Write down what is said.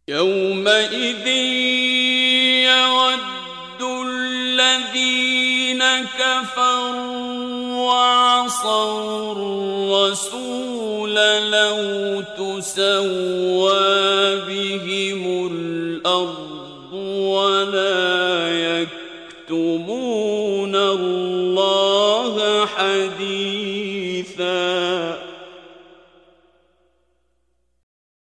يومئذ يود الذين كفروا وعصوا الرسول لو تسوى بهم الأرض